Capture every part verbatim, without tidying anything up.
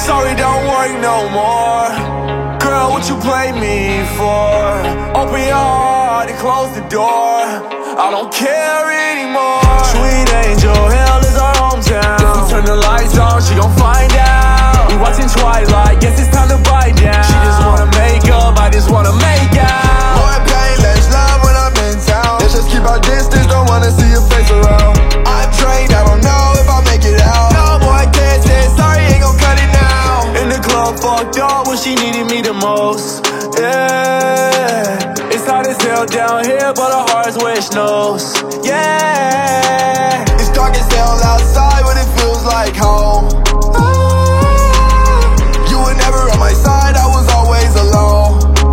Sorry, don't work no more. Girl, what you play me for? Open your heart and close the door. I don't care anymore. Sweet angel, hell is our hometown. If we turn the lights on, she gon' find out. We watching Twilight, guess it's time to bite down. She just wanna make up, I just wanna make out. More pain, less love when I'm in town. Let's just keep our distance, don't wanna see your face around. I'm drained, I don't know if I'll make it out. No boy can't say sorry, ain't gon' cut it now. In the club, fucked up when she needed me the most. Yeah, it's hot as hell down here, but her heart's where it snows. Yeah, it's dark as hell outside, but it feels like home. You were never on my side, I was always alone.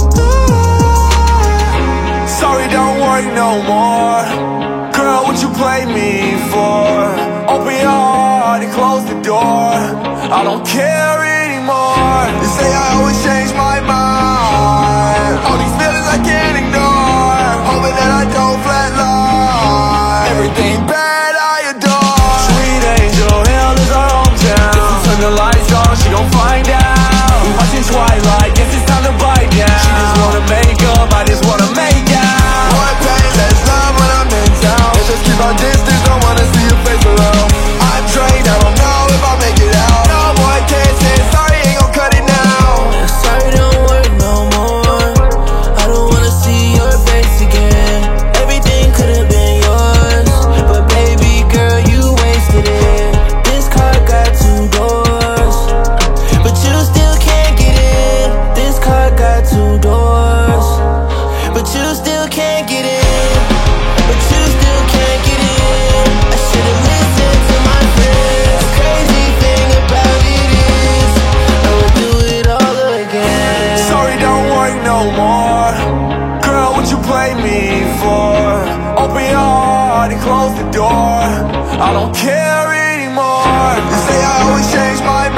Sorry, don't work no more. Girl, what you play me for? Open your heart and close the door. I don't care anymore. You say I always change my mind. All these feelings I can't ignore. Hoping that I don't flatline. Everything bad I adore. Sweet angel, hell is our hometown. If we turn the lights on, she gon' find out. We watching Twilight, guess it's time to bite down. She just wanna make up, I just wanna make out. More pain, less love when I'm in town. Let's just keep our distance, don't wanna see your face around. I'm drained, I don't know if I'll make it out. No boy can't say sorry, ain't gon' cut it now. Sorry don't work no more. I don't wanna see your face again. Everything could've been yours, but baby girl, you wasted it. This car got two doors, but you still can't get in. This car got two doors, but you still can't get in. But you still can't get in. I should've listened to my friends. The crazy thing about it is I would do it all again. Sorry, don't work no more. Girl, what you play me for? Open your heart and close the door. I don't care anymore. You say I always change my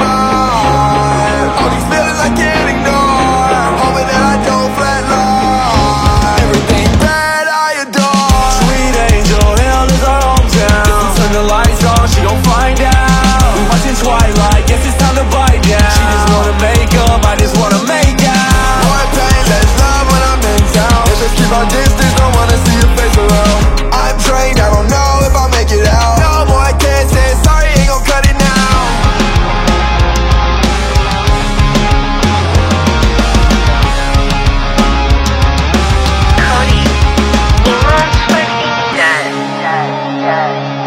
mind. All these feelings I can't ignore. Hoping that I don't flatline. Everything bad I adore. Sweet angel, hell is our hometown. If we turn the lights on, she gon' find out. We watching Twilight, guess it's time to bite down. She just wanna make up, I just wanna make out. More pain, less love when I'm in town. Let's just keep our distance, don't wanna see your face around. I'm drained, I don't know if I'll make it out. No boy can't say sorry, ain't gon' cut it now. Cody, you must forget that.